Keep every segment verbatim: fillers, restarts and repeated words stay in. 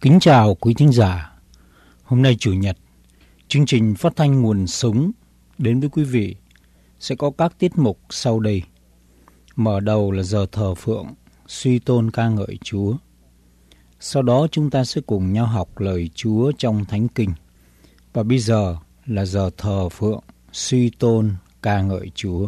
Kính chào quý thính giả. Hôm nay Chủ nhật, chương trình phát thanh Nguồn Sống đến với quý vị sẽ có các tiết mục sau đây. Mở đầu là giờ thờ phượng, suy tôn ca ngợi Chúa. Sau đó chúng ta sẽ cùng nhau học lời Chúa trong Thánh Kinh. Và bây giờ là giờ thờ phượng, suy tôn ca ngợi Chúa.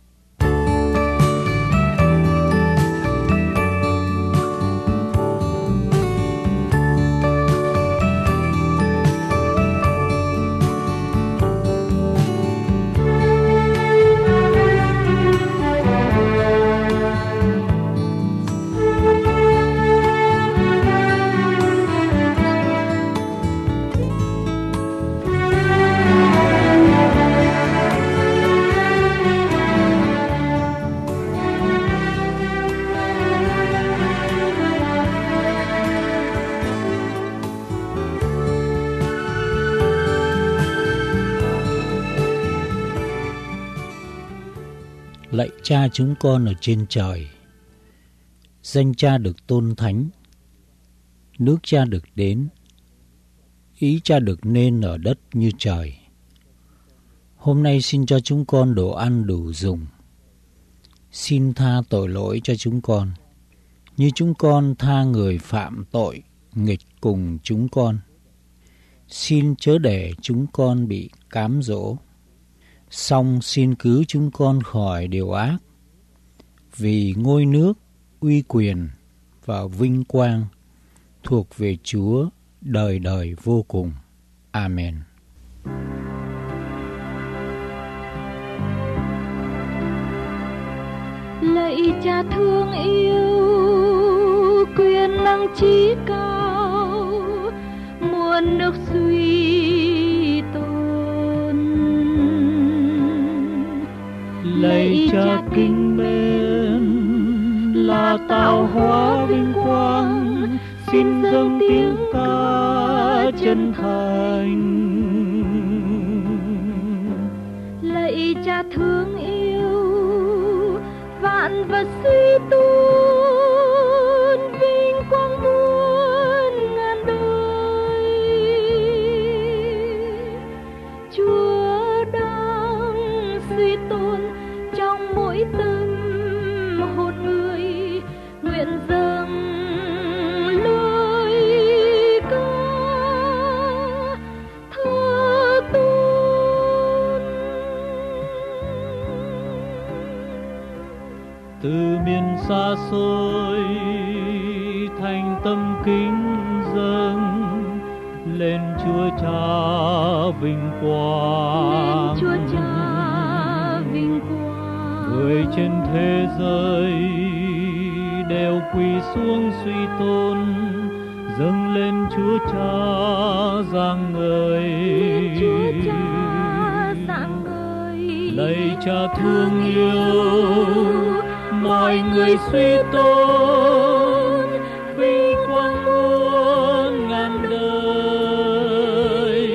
Lạy Cha chúng con ở trên trời, danh Cha được tôn thánh, nước Cha được đến, ý Cha được nên ở đất như trời. Hôm nay xin cho chúng con đồ ăn đủ dùng. Xin tha tội lỗi cho chúng con, như chúng con tha người phạm tội nghịch cùng chúng con. Xin chớ để chúng con bị cám dỗ, song xin cứu chúng con khỏi điều ác. Vì ngôi nước, uy quyền và vinh quang thuộc về Chúa đời đời vô cùng. Amen. Lạy Cha thương yêu, quyền năng trí cao, muôn nước suy tôn. Lạy Cha kính mến, là tạo hóa vinh quang, xin dâng tiếng ca chân thành. Lạy Cha thương yêu, vạn vật suy tôn, vinh quang muôn ngàn đời. Chúa đang suy tôn trong mỗi tâm hồn người, nguyện dâng lời ca thơ tôn. Từ miền xa xôi thành tâm kính dâng lên Chúa Cha vinh quang. Lên Chúa Cha vinh quang. Người trên thế giới đều quỳ xuống suy tôn, dâng lên Chúa Cha giang ngời. Chúa Cha giang ngời. Lạy Cha thương yêu, mọi người suy tôn, vinh quang muôn ngàn đời.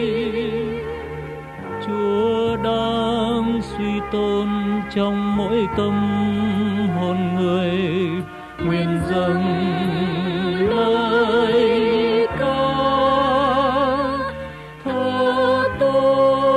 Chúa đang suy tôn trong mỗi tâm hồn người, nguyện dâng lời ca thơ tôn.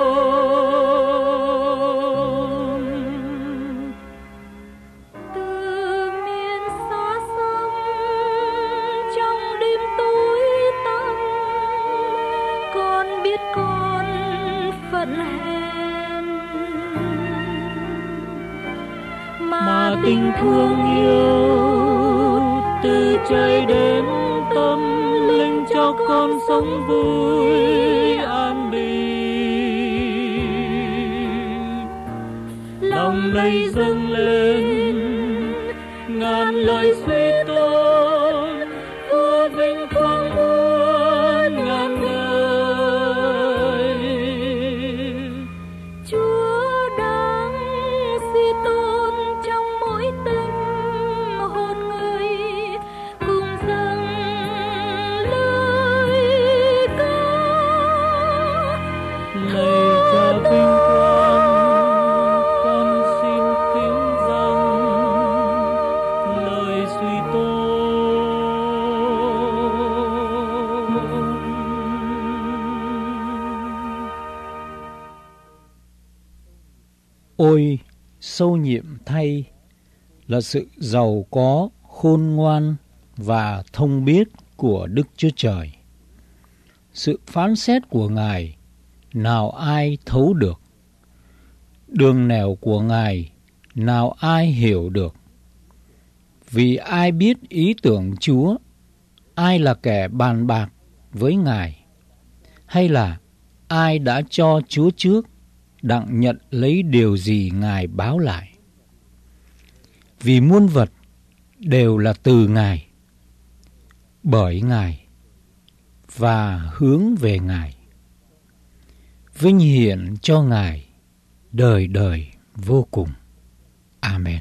Từ miền xa xăm trong đêm tối tăm, con biết con phận hèn, Mà tình thương yêu từ trời đến tâm linh cho con sống vui an bình. Lòng này dâng lên ngàn lời suy tôn, vua vinh quang muôn ngàn đời. Chúa đang suy tôn trong mỗi tâm hồn người, cùng dâng lời ca. Lạy Cha vinh quang, con xin kính dâng lời suy Ôi, sâu nhiệm thay là sự giàu có, khôn ngoan và thông biết của Đức Chúa Trời. Sự phán xét của Ngài nào ai thấu được? Đường nẻo của Ngài nào ai hiểu được? Vì ai biết ý tưởng Chúa? Ai là kẻ bàn bạc với Ngài? Hay là ai đã cho Chúa trước, đặng nhận lấy điều gì Ngài báo lại? Vì muôn vật đều là từ Ngài, bởi Ngài và hướng về Ngài. Vinh hiển cho Ngài đời đời vô cùng. Amen.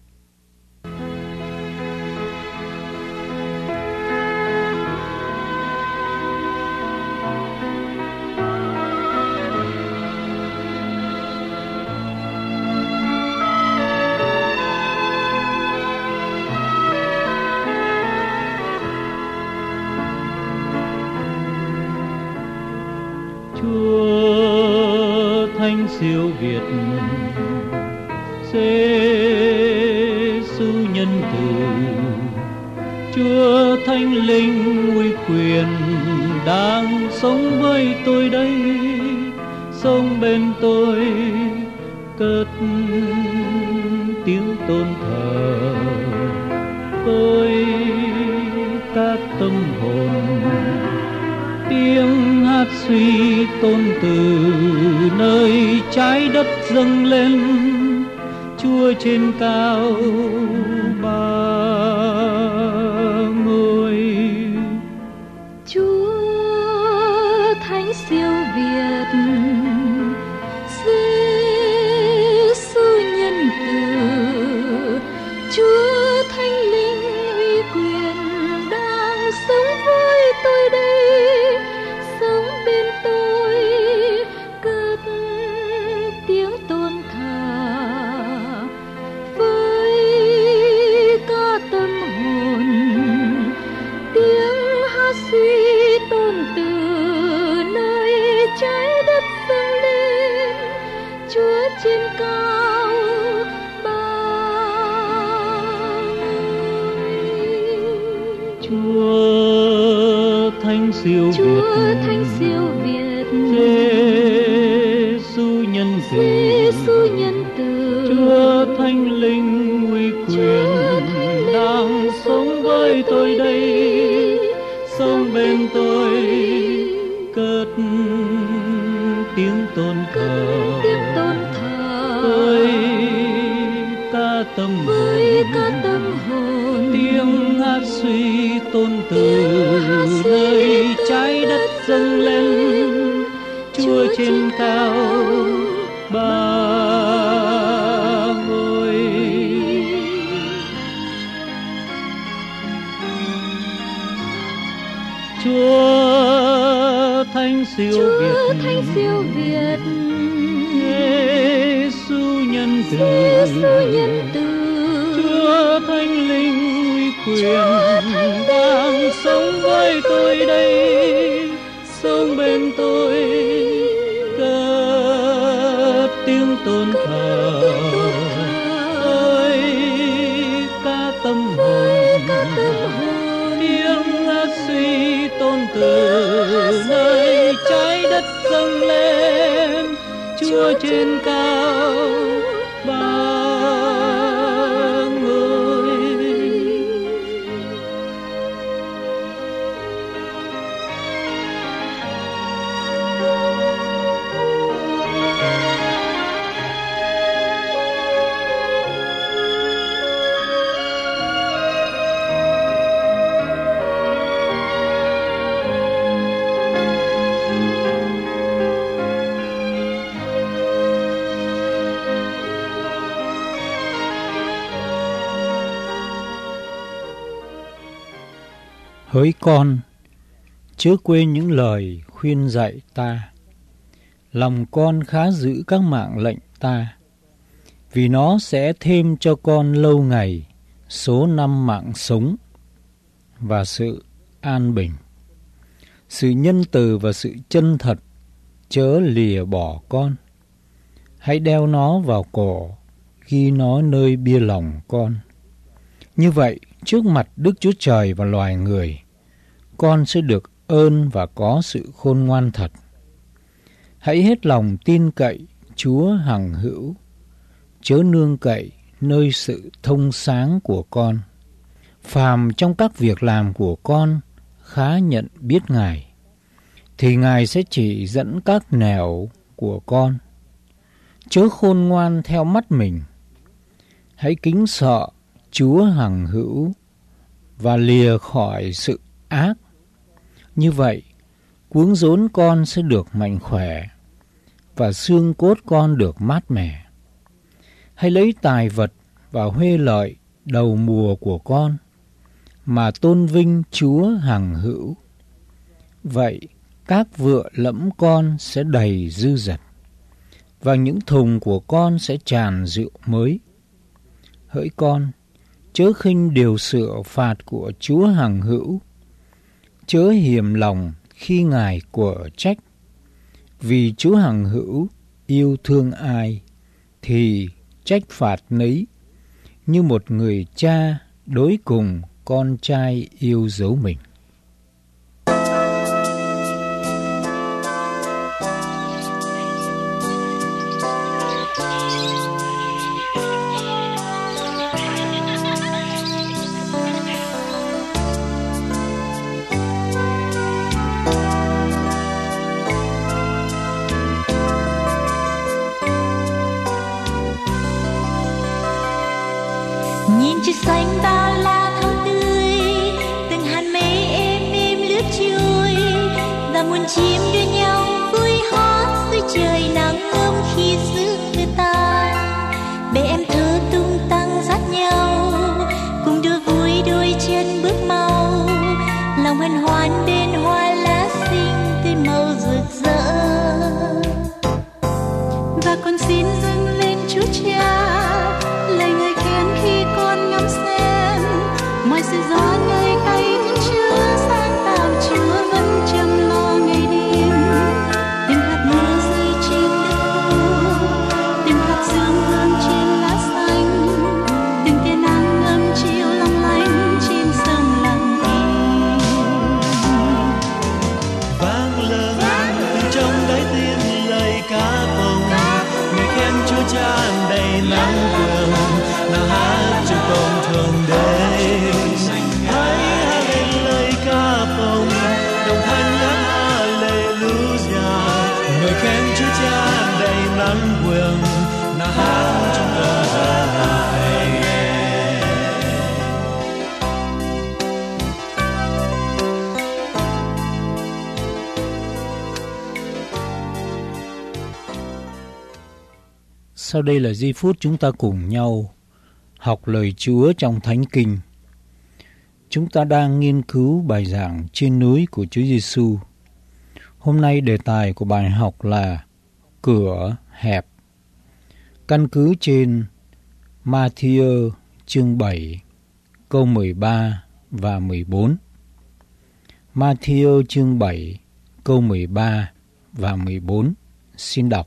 Chúa Thánh siêu Việt, Giê-xu nhân từ, Chúa Thánh Linh uy quyền đang sống với tôi đây, sống bên tôi cất tiếng tôn thờ với các tâm hồn. Tiếng hát suy tôn từ nơi trái đất dâng lên, Chúa trên cao ba ngôi. Chúa Thánh siêu Việt, Giê-xu nhân từ, Chúa Thánh Linh uy quyền đang sống với tôi đây, sống bên tôi cất tiếng tôn thờ với ca tâm hồn. Tiếng hát suy tôn từ nơi trái đất dâng lên, Chúa trên cao ba ngôi. Chúa Thánh siêu Chúa Việt, Thánh siêu Việt, Giê-xu nhân từ, Giê-xu nhân từ, Chúa Thánh Linh uy quyền đang sống với tôi đây, sống bên tôi cất tiếng tôn thờ tiếng tôn thờ với ca tâm với hồn. ca tâm hồn. Tiếng hát suy tôn từ nơi trái đất dâng lên, Chúa trên cao ba ngôi. Chúa Thánh siêu Chúa Việt, Thánh siêu Việt, Giê-xu nhân từ, Giê-xu nhân từ, Chúa Thánh Linh uy quyền đang sống với tôi đây, sống bên tôi cất tiếng tôn thờ với ca tâm hồn. Tiếng hát suy tôn từ nơi trái đất dâng lên, Chúa trên cao ba ngôi. Hỡi con, chớ quên những lời khuyên dạy ta. Lòng con khá giữ các mạng lệnh ta, vì nó sẽ thêm cho con lâu ngày số năm mạng sống và sự an bình. Sự nhân từ và sự chân thật chớ lìa bỏ con. Hãy đeo nó vào cổ, ghi nó nơi bia lòng con. Như vậy, trước mặt Đức Chúa Trời và loài người, con sẽ được ơn và có sự khôn ngoan thật. Hãy hết lòng tin cậy Chúa hằng hữu, chớ nương cậy nơi sự thông sáng của con. Phàm trong các việc làm của con khá nhận biết Ngài, thì Ngài sẽ chỉ dẫn các nẻo của con. Chớ khôn ngoan theo mắt mình. Hãy kính sợ Chúa hằng hữu và lìa khỏi sự ác. Như vậy, cuống rốn con sẽ được mạnh khỏe và xương cốt con được mát mẻ. Hãy lấy tài vật và huê lợi đầu mùa của con mà tôn vinh Chúa hằng hữu. Vậy, các vựa lẫm con sẽ đầy dư dật, và những thùng của con sẽ tràn rượu mới. Hỡi con, chớ khinh điều sửa phạt của Chúa hằng hữu, chớ hiềm lòng khi Ngài quở trách. Vì Chúa hằng hữu yêu thương ai thì trách phạt nấy, như một người cha đối cùng con trai yêu dấu mình. Nhìn trời xanh bao la thắm tươi, từng hạt mây êm êm lướt trôi, và muôn chim đưa nhau vui hót dưới trời nắng ấm khi giữa mưa tan. Bè em thơ tung tăng dắt nhau, cùng đua vui đôi chân bước mau, lòng hân hoan bên hoa lá xinh tươi màu rực rỡ. Và con xin dâng lên Chúa Cha lời ngợi khen khi con ngắm xem mọi sự gió ngơi tay Thiên Chúa sáng tạo. Chúa vẫn chăm lo ngày đêm, từng hạt mưa rơi trên đất khô, từng hạt sương hương trên lá xanh, từng tia nắng ấm chiều long lanh trên sông lặng im. Vang lên từ trong đáy tim lời ca tụng, ngợi khen Chúa Cha đầy nắng vườn, nào hát trong tôn thượng đế. Hãy hát lên lời ca tụng, đồng thanh hát Hallelujah, ngợi khen Chúa Cha đầy nắng vườn, nào hát trong tôn thượng đế. Sau đây là giây phút chúng ta cùng nhau học lời Chúa trong Thánh Kinh. Chúng ta đang nghiên cứu bài giảng trên núi của Chúa Giêsu. Hôm nay đề tài của bài học là cửa hẹp. Căn cứ trên Ma-thi-ơ chương bảy câu mười ba và mười bốn. Ma-thi-ơ chương bảy câu mười ba và mười bốn. Xin đọc.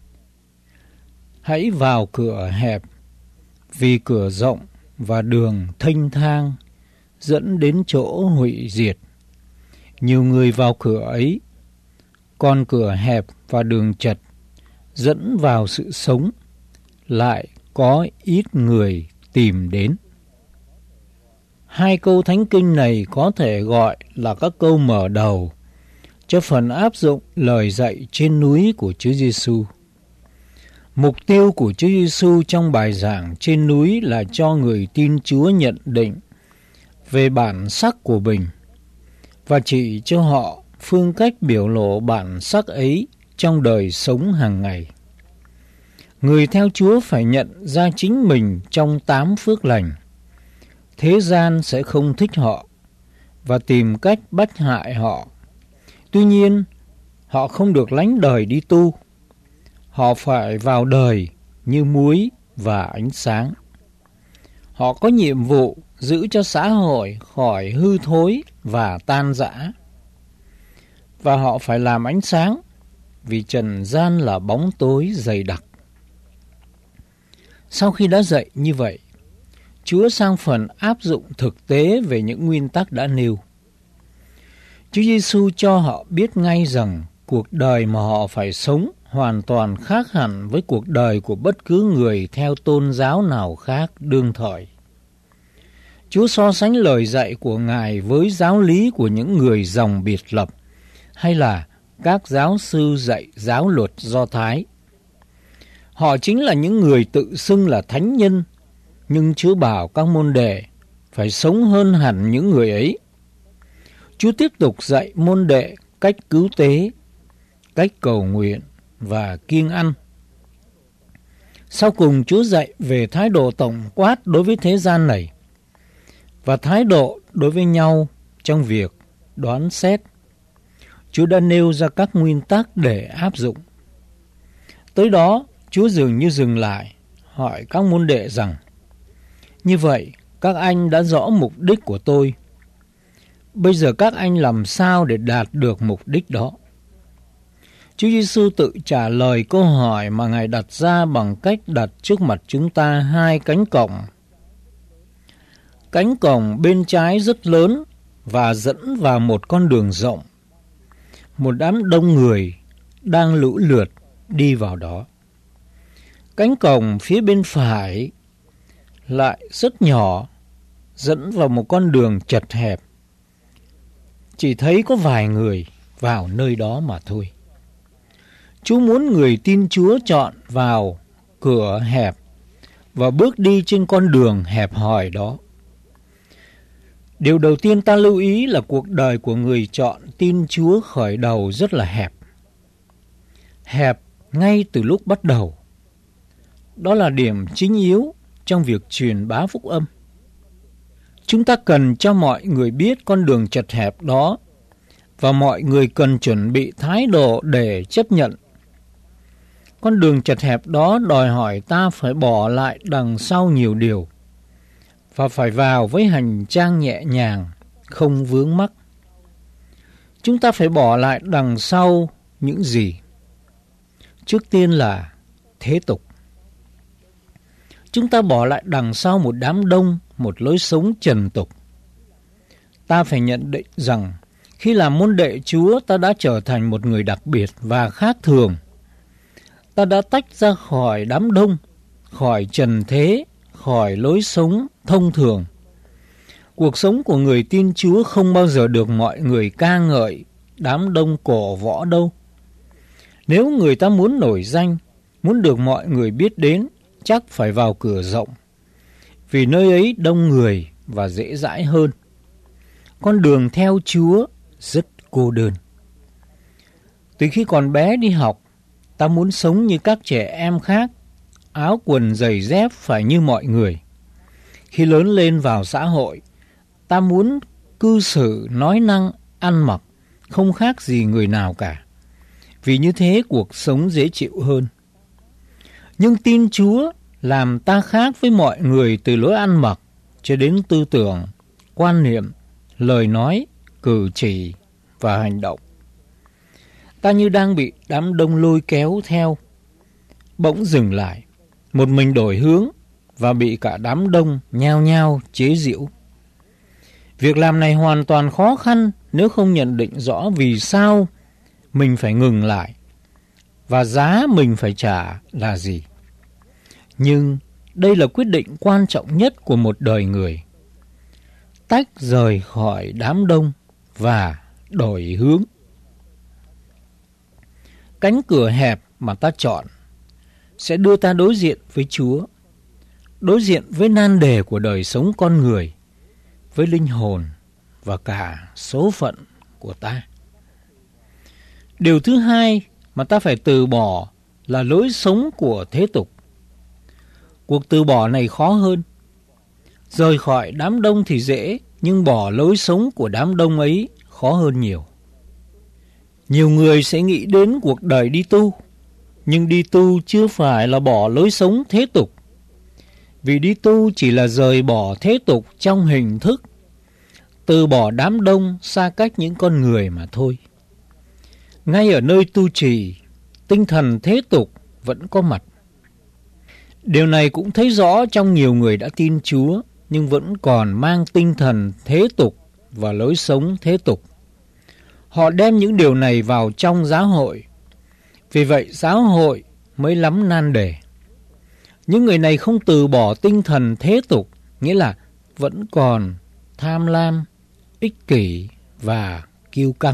Hãy vào cửa hẹp, vì cửa rộng và đường thênh thang dẫn đến chỗ hủy diệt. Nhiều người vào cửa ấy, còn cửa hẹp và đường chật dẫn vào sự sống, lại có ít người tìm đến. Hai câu Thánh Kinh này có thể gọi là các câu mở đầu cho phần áp dụng lời dạy trên núi của Chúa Giêsu. Mục tiêu của Chúa Giêsu trong bài giảng trên núi là cho người tin Chúa nhận định về bản sắc của mình và chỉ cho họ phương cách biểu lộ bản sắc ấy trong đời sống hàng ngày. Người theo Chúa phải nhận ra chính mình trong tám phước lành. Thế gian sẽ không thích họ và tìm cách bách hại họ. Tuy nhiên, họ không được lánh đời đi tu. Họ phải vào đời như muối và ánh sáng. Họ có nhiệm vụ giữ cho xã hội khỏi hư thối và tan rã. Và họ phải làm ánh sáng, vì trần gian là bóng tối dày đặc. Sau khi đã dạy như vậy, Chúa sang phần áp dụng thực tế về những nguyên tắc đã nêu. Chúa Giêsu cho họ biết ngay rằng cuộc đời mà họ phải sống hoàn toàn khác hẳn với cuộc đời của bất cứ người theo tôn giáo nào khác đương thời. Chúa so sánh lời dạy của Ngài với giáo lý của những người dòng biệt lập hay là các giáo sư dạy giáo luật Do Thái. Họ chính là những người tự xưng là thánh nhân, nhưng Chúa bảo các môn đệ phải sống hơn hẳn những người ấy. Chúa tiếp tục dạy môn đệ cách cứu tế, cách cầu nguyện và kiêng ăn. Sau cùng Chúa dạy về thái độ tổng quát đối với thế gian này và thái độ đối với nhau trong việc đoán xét. Chúa đã nêu ra các nguyên tắc để áp dụng. Tới đó, Chúa dường như dừng lại, hỏi các môn đệ rằng: như vậy, các anh đã rõ mục đích của tôi. Bây giờ các anh làm sao để đạt được mục đích đó? Chúa Giêsu tự trả lời câu hỏi mà Ngài đặt ra bằng cách đặt trước mặt chúng ta hai cánh cổng. Cánh cổng bên trái rất lớn và dẫn vào một con đường rộng. Một đám đông người đang lũ lượt đi vào đó. Cánh cổng phía bên phải lại rất nhỏ, dẫn vào một con đường chật hẹp. Chỉ thấy có vài người vào nơi đó mà thôi. Chúa muốn người tin Chúa chọn vào cửa hẹp và bước đi trên con đường hẹp hòi đó. Điều đầu tiên ta lưu ý là cuộc đời của người chọn tin Chúa khởi đầu rất là hẹp. Hẹp ngay từ lúc bắt đầu. Đó là điểm chính yếu trong việc truyền bá phúc âm. Chúng ta cần cho mọi người biết con đường chật hẹp đó và mọi người cần chuẩn bị thái độ để chấp nhận. Con đường chật hẹp đó đòi hỏi ta phải bỏ lại đằng sau nhiều điều và phải vào với hành trang nhẹ nhàng, không vướng mắc. Chúng ta phải bỏ lại đằng sau những gì? Trước tiên là thế tục. Chúng ta bỏ lại đằng sau một đám đông, một lối sống trần tục. Ta phải nhận định rằng khi làm môn đệ Chúa, ta đã trở thành một người đặc biệt và khác thường. Ta đã tách ra khỏi đám đông, khỏi trần thế, khỏi lối sống thông thường. Cuộc sống của người tin Chúa không bao giờ được mọi người ca ngợi, đám đông cổ võ đâu. Nếu người ta muốn nổi danh, muốn được mọi người biết đến, chắc phải vào cửa rộng, vì nơi ấy đông người và dễ dãi hơn. Con đường theo Chúa rất cô đơn. Từ khi còn bé đi học, ta muốn sống như các trẻ em khác, áo quần giày dép phải như mọi người. Khi lớn lên vào xã hội, ta muốn cư xử, nói năng, ăn mặc không khác gì người nào cả, vì như thế cuộc sống dễ chịu hơn. Nhưng tin Chúa làm ta khác với mọi người từ lối ăn mặc cho đến tư tưởng, quan niệm, lời nói, cử chỉ và hành động. Ta như đang bị đám đông lôi kéo theo, bỗng dừng lại, một mình đổi hướng và bị cả đám đông nhao nhao chế giễu. Việc làm này hoàn toàn khó khăn nếu không nhận định rõ vì sao mình phải ngừng lại và giá mình phải trả là gì. Nhưng đây là quyết định quan trọng nhất của một đời người. Tách rời khỏi đám đông và đổi hướng. Cánh cửa hẹp mà ta chọn sẽ đưa ta đối diện với Chúa, đối diện với nan đề của đời sống con người, với linh hồn và cả số phận của ta. Điều thứ hai mà ta phải từ bỏ là lối sống của thế tục. Cuộc từ bỏ này khó hơn. Rời khỏi đám đông thì dễ, nhưng bỏ lối sống của đám đông ấy khó hơn nhiều. Nhiều người sẽ nghĩ đến cuộc đời đi tu, nhưng đi tu chưa phải là bỏ lối sống thế tục. Vì đi tu chỉ là rời bỏ thế tục trong hình thức, từ bỏ đám đông, xa cách những con người mà thôi. Ngay ở nơi tu trì, tinh thần thế tục vẫn có mặt. Điều này cũng thấy rõ trong nhiều người đã tin Chúa nhưng vẫn còn mang tinh thần thế tục và lối sống thế tục. Họ đem những điều này vào trong giáo hội. Vì vậy giáo hội mới lắm nan đề. Những người này không từ bỏ tinh thần thế tục, nghĩa là vẫn còn tham lam, ích kỷ và kiêu căng.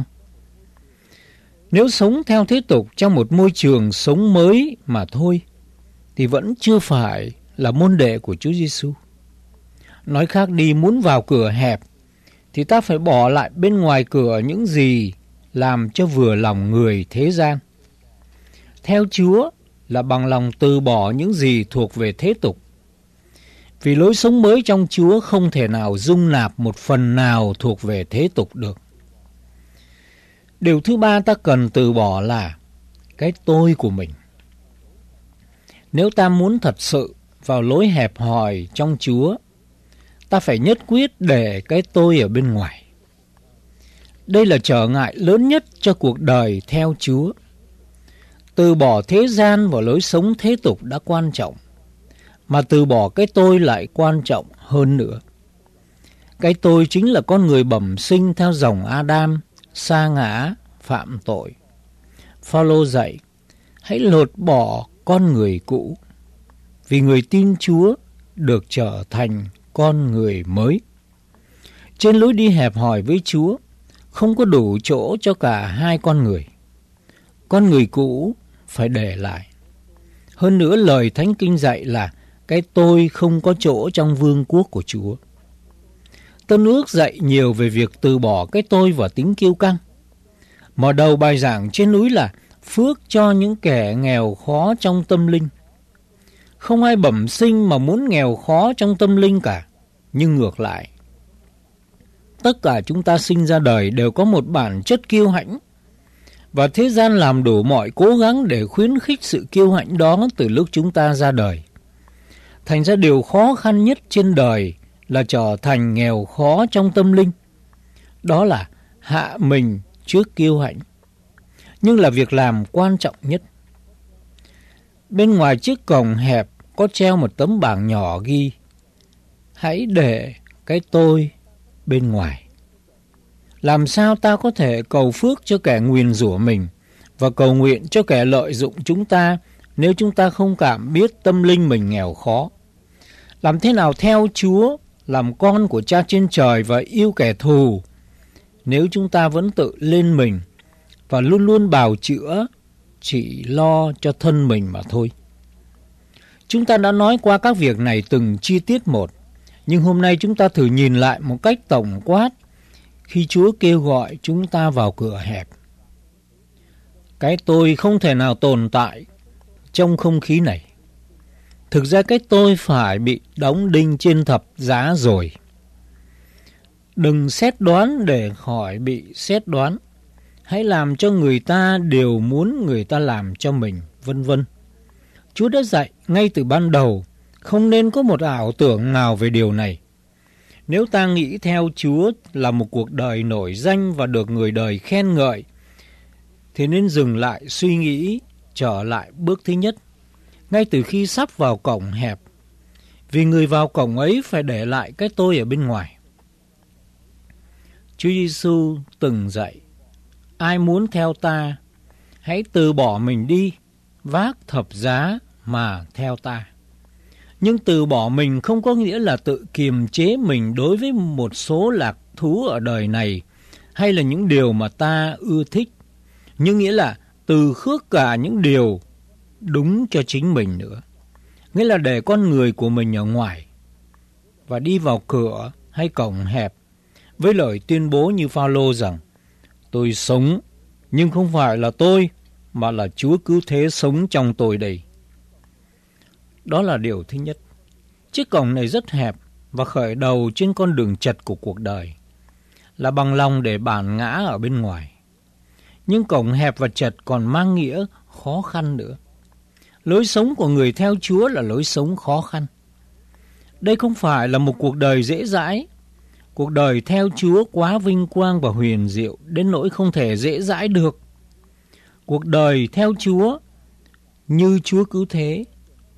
Nếu sống theo thế tục trong một môi trường sống mới mà thôi, thì vẫn chưa phải là môn đệ của Chúa Giêsu. Nói khác đi, muốn vào cửa hẹp, thì ta phải bỏ lại bên ngoài cửa những gì làm cho vừa lòng người thế gian. Theo Chúa là bằng lòng từ bỏ những gì thuộc về thế tục. Vì lối sống mới trong Chúa không thể nào dung nạp một phần nào thuộc về thế tục được. Điều thứ ba ta cần từ bỏ là cái tôi của mình. Nếu ta muốn thật sự vào lối hẹp hòi trong Chúa, ta phải nhất quyết để cái tôi ở bên ngoài. Đây là trở ngại lớn nhất cho cuộc đời theo Chúa. Từ bỏ thế gian và lối sống thế tục đã quan trọng, mà từ bỏ cái tôi lại quan trọng hơn nữa. Cái tôi chính là con người bẩm sinh theo dòng Adam, sa ngã, phạm tội. Phao-lô dạy, hãy lột bỏ con người cũ, vì người tin Chúa được trở thành con người mới. Trên lối đi hẹp hòi với Chúa, không có đủ chỗ cho cả hai con người. Con người cũ phải để lại. Hơn nữa lời Thánh Kinh dạy là cái tôi không có chỗ trong vương quốc của Chúa. Tân ước dạy nhiều về việc từ bỏ cái tôi và tính kiêu căng. Mở đầu bài giảng trên núi là phước cho những kẻ nghèo khó trong tâm linh. Không ai bẩm sinh mà muốn nghèo khó trong tâm linh cả, nhưng ngược lại. Tất cả chúng ta sinh ra đời đều có một bản chất kiêu hãnh, và thế gian làm đủ mọi cố gắng để khuyến khích sự kiêu hãnh đó từ lúc chúng ta ra đời. Thành ra điều khó khăn nhất trên đời là trở thành nghèo khó trong tâm linh. Đó là hạ mình trước kiêu hãnh, nhưng là việc làm quan trọng nhất. Bên ngoài chiếc cổng hẹp có treo một tấm bảng nhỏ ghi: hãy để cái tôi bên ngoài. Làm sao ta có thể cầu phước cho kẻ nguyền rủa mình và cầu nguyện cho kẻ lợi dụng chúng ta nếu chúng ta không cảm biết tâm linh mình nghèo khó? Làm thế nào theo Chúa, làm con của Cha trên trời và yêu kẻ thù, nếu chúng ta vẫn tự lên mình và luôn luôn bào chữa, chỉ lo cho thân mình mà thôi? Chúng ta đã nói qua các việc này từng chi tiết một, nhưng hôm nay chúng ta thử nhìn lại một cách tổng quát khi Chúa kêu gọi chúng ta vào cửa hẹp. Cái tôi không thể nào tồn tại trong không khí này. Thực ra cái tôi phải bị đóng đinh trên thập giá rồi. Đừng xét đoán để khỏi bị xét đoán. Hãy làm cho người ta điều muốn người ta làm cho mình, vân vân. Chúa đã dạy ngay từ ban đầu, không nên có một ảo tưởng nào về điều này. Nếu ta nghĩ theo Chúa là một cuộc đời nổi danh và được người đời khen ngợi, thì nên dừng lại suy nghĩ, trở lại bước thứ nhất, ngay từ khi sắp vào cổng hẹp. Vì người vào cổng ấy phải để lại cái tôi ở bên ngoài. Chúa Giêsu từng dạy, ai muốn theo ta, hãy từ bỏ mình đi, vác thập giá mà theo ta. Nhưng từ bỏ mình không có nghĩa là tự kiềm chế mình đối với một số lạc thú ở đời này hay là những điều mà ta ưa thích, nhưng nghĩa là từ khước cả những điều đúng cho chính mình nữa. Nghĩa là để con người của mình ở ngoài và đi vào cửa hay cổng hẹp với lời tuyên bố như Phao-lô rằng tôi sống nhưng không phải là tôi mà là Chúa cứ thế sống trong tôi đây. Đó là điều thứ nhất. Chiếc cổng này rất hẹp và khởi đầu trên con đường chật của cuộc đời, là bằng lòng để bản ngã ở bên ngoài. Nhưng cổng hẹp và chật còn mang nghĩa khó khăn nữa. Lối sống của người theo Chúa là lối sống khó khăn. Đây không phải là một cuộc đời dễ dãi. Cuộc đời theo Chúa quá vinh quang và huyền diệu đến nỗi không thể dễ dãi được. Cuộc đời theo Chúa như Chúa cứu thế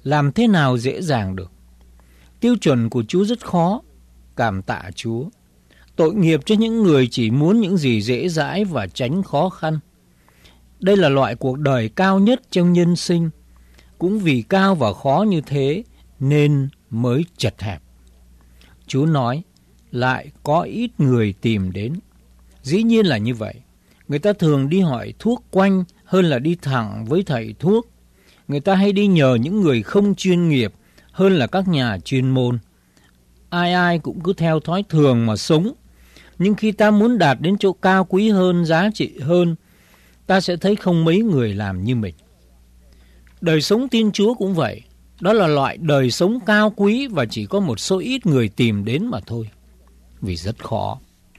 Làm thế nào dễ dàng được? Tiêu chuẩn của Chúa rất khó. Cảm tạ Chúa. Tội nghiệp cho những người chỉ muốn những gì dễ dãi và tránh khó khăn. Đây là loại cuộc đời cao nhất trong nhân sinh. Cũng vì cao và khó như thế nên mới chật hẹp. Chúa nói, lại có ít người tìm đến. Dĩ nhiên là như vậy. Người ta thường đi hỏi thuốc quanh hơn là đi thẳng với thầy thuốc. Người ta hay đi nhờ những người không chuyên nghiệp hơn là các nhà chuyên môn. Ai ai cũng cứ theo thói thường mà sống. Nhưng khi ta muốn đạt đến chỗ cao quý hơn, giá trị hơn, ta sẽ thấy không mấy người làm như mình. Đời sống tin Chúa cũng vậy. Đó là loại đời sống cao quý và chỉ có một số ít người tìm đến mà thôi. Vì rất khó.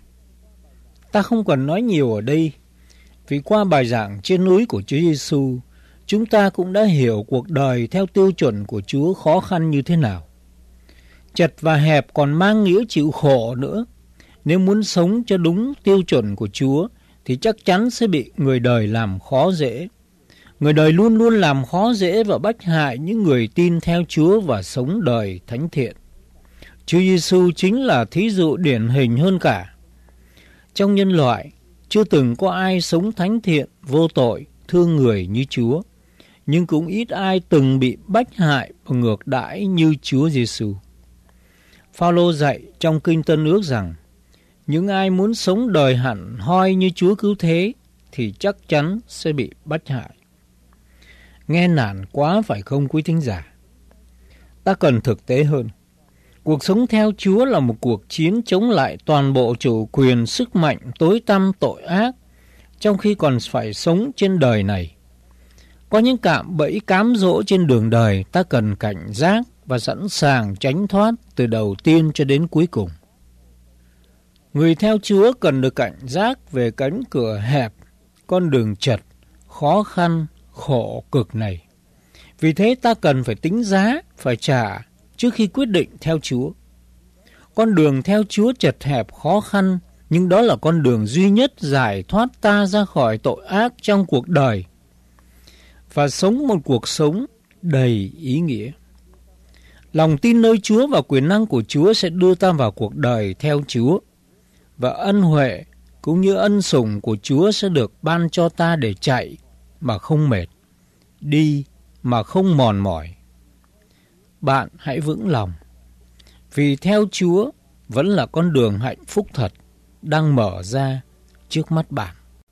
Ta không cần nói nhiều ở đây. Vì qua bài giảng trên núi của Chúa Giêsu, chúng ta cũng đã hiểu cuộc đời theo tiêu chuẩn của Chúa khó khăn như thế nào. Chật và hẹp còn mang nghĩa chịu khổ nữa. Nếu muốn sống cho đúng tiêu chuẩn của Chúa thì chắc chắn sẽ bị người đời làm khó dễ. Người đời luôn luôn làm khó dễ và bách hại những người tin theo Chúa và sống đời thánh thiện. Chúa Giêsu chính là thí dụ điển hình hơn cả. Trong nhân loại, chưa từng có ai sống thánh thiện, vô tội, thương người như Chúa, nhưng cũng ít ai từng bị bách hại và ngược đãi như Chúa Giêsu. Phao-lô dạy trong Kinh Tân Ước rằng, những ai muốn sống đời hẳn hoi như Chúa cứu thế thì chắc chắn sẽ bị bách hại. Nghe nản quá phải không quý thính giả? Ta cần thực tế hơn. Cuộc sống theo Chúa là một cuộc chiến chống lại toàn bộ chủ quyền, sức mạnh, tối tăm, tội ác, trong khi còn phải sống trên đời này. Có những cạm bẫy cám dỗ trên đường đời ta cần cảnh giác và sẵn sàng tránh thoát từ đầu tiên cho đến cuối cùng. Người theo Chúa cần được cảnh giác về cánh cửa hẹp, con đường chật, khó khăn, khổ cực này. Vì thế ta cần phải tính giá, phải trả trước khi quyết định theo Chúa. Con đường theo Chúa chật hẹp khó khăn, nhưng đó là con đường duy nhất giải thoát ta ra khỏi tội ác trong cuộc đời và sống một cuộc sống đầy ý nghĩa. Lòng tin nơi Chúa và quyền năng của Chúa sẽ đưa ta vào cuộc đời theo Chúa, và ân huệ cũng như ân sủng của Chúa sẽ được ban cho ta để chạy mà không mệt, đi mà không mòn mỏi. Bạn hãy vững lòng, vì theo Chúa vẫn là con đường hạnh phúc thật đang mở ra trước mắt bạn.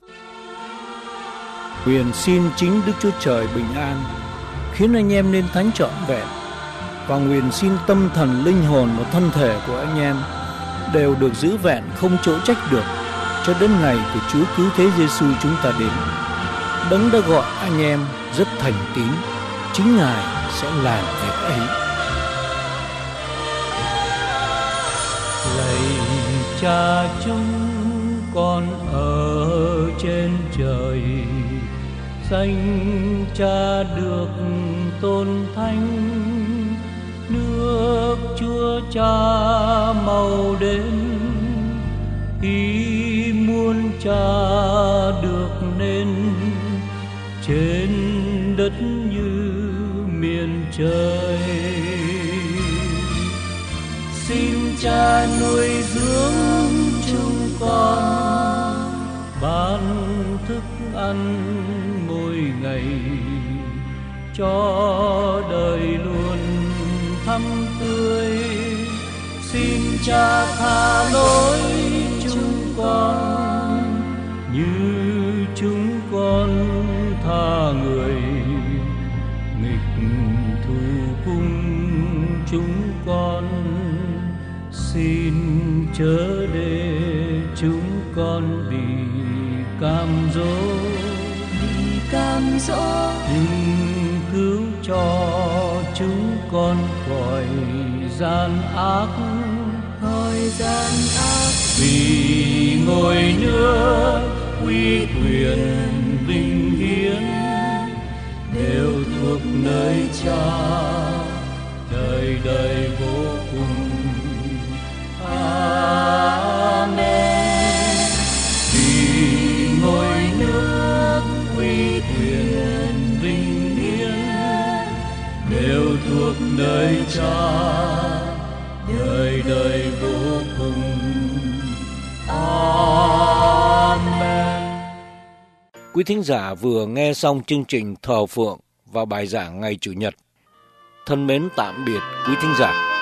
Nguyện xin chính Đức Chúa Trời bình an, khiến anh em nên thánh trọn vẹn, và nguyện xin tâm thần, linh hồn và thân thể của anh em đều được giữ vẹn không chỗ trách được cho đến ngày của Chúa cứu thế Giêsu chúng ta đến. Đấng đã gọi anh em rất thành tín, chính Ngài sẽ làm việc ấy. Lạy Cha chúng con ở trên trời, danh Cha được tôn thánh, nước Chúa Cha mau đến, ý muốn Cha được nên trên đất như miền trời. Xin Cha nuôi dưỡng chúng con, ban thức ăn mỗi ngày, cho đời luôn thắm tươi. Xin Cha tha lỗi chúng con như chúng con tha người nghịch thù cùng chúng con. Xin chớ để chúng con bị cam dỗ, bị cam dỗ, nhưng cứu cho chúng con khỏi gian ác, khỏi gian ác. Vì ngôi nước uy quyền vinh hiển đều thuộc nơi Cha, đời đời vô cùng. Amen. Vì ngôi nước uy quyền vinh hiển đều thuộc nơi Cha đời đời vô cùng. Amen. Quý thính giả vừa nghe xong chương trình Thờ Phượng và bài giảng ngày Chủ nhật. Thân mến tạm biệt quý thính giả.